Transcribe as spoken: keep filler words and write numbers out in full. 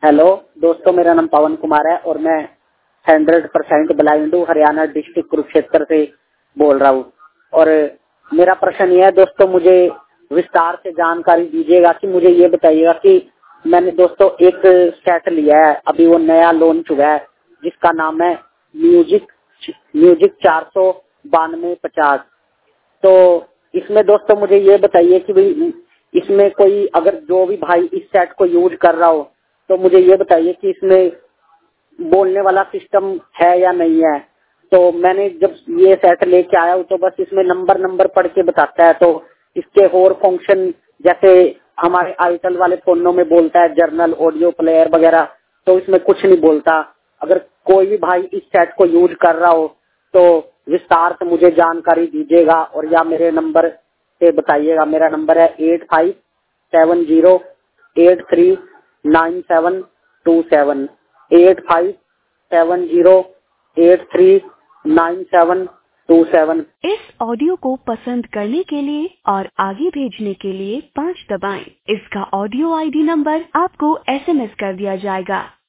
Hello दोस्तों, मेरा नाम पवन कुमार है और मैं हंड्रेड परसेंट ब्लाइंड हूँ, हरियाणा डिस्ट्रिक्ट कुरुक्षेत्र से बोल रहा हूँ। और मेरा प्रश्न ये है दोस्तों, मुझे विस्तार से जानकारी दीजिएगा कि मुझे ये बताइएगा कि मैंने दोस्तों एक सेट लिया है, अभी वो नया लॉन्च हुआ है जिसका नाम है म्यूजिक म्यूजिक चार सौ बानवे पचास। तो इसमें दोस्तों मुझे ये बताइए कि भाई इसमें कोई अगर जो भी भाई इस सेट को यूज कर रहा हो तो मुझे ये बताइए कि इसमें बोलने वाला सिस्टम है या नहीं है। तो मैंने जब ये सेट लेके आया हूँ तो बस इसमें नंबर नंबर पढ़ के बताता है, तो इसके और फंक्शन जैसे हमारे आईटेल वाले फोनों में बोलता है जर्नल ऑडियो प्लेयर वगैरह, तो इसमें कुछ नहीं बोलता। अगर कोई भी भाई इस सेट को यूज कर रहा हो तो विस्तार से मुझे जानकारी दीजिएगा और या मेरे नंबर से बताइएगा। मेरा नंबर है eight five seven zero eight three nine seven two seven eight five seven zero eight three nine seven two seven. इस ऑडियो को पसंद करने के लिए और आगे भेजने के लिए पाँच दबाएं। इसका ऑडियो आईडी नंबर आपको एसएमएस कर दिया जाएगा।